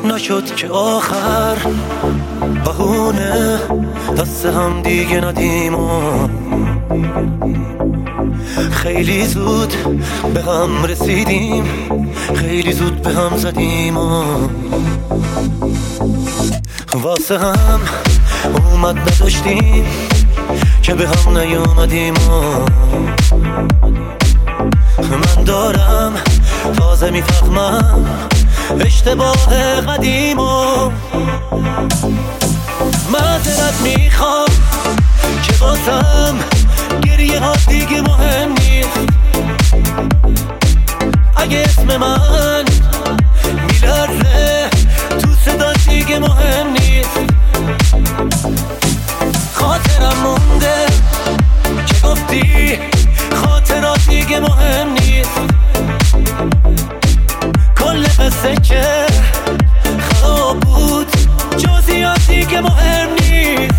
نشد که آخر بهونه دست هم دیگه ندیم و خیلی زود به هم رسیدیم، خیلی زود به هم زدیم و واسه هم اومد نداشتیم که به هم نیومدیم و من دارم تازه میفهمم اشتباه قدیم و معذرت میخوام که واسم گریه ها دیگه مهم نیست. اگه اسم من میلرزه تو صدا دیگه مهم نیست. خاطرم مونده که گفتی خاطرات دیگه مهم نیست. کل قصه که خراب بود جزئیات دیگه مهم نیست.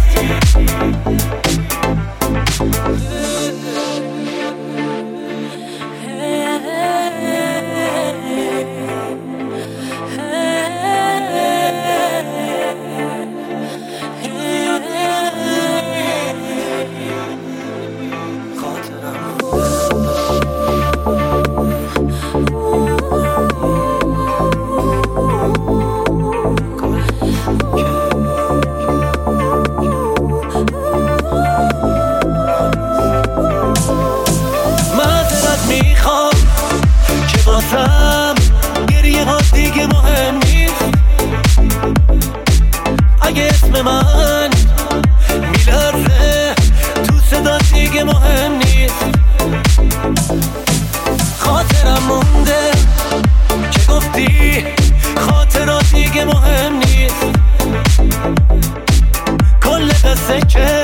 گریه ها دیگه مهم نیست. اگه اسم من میلرزه تو صدا دیگه مهم نیست. خاطرم مونده که گفتی خاطرات دیگه مهم نیست. کل قصه که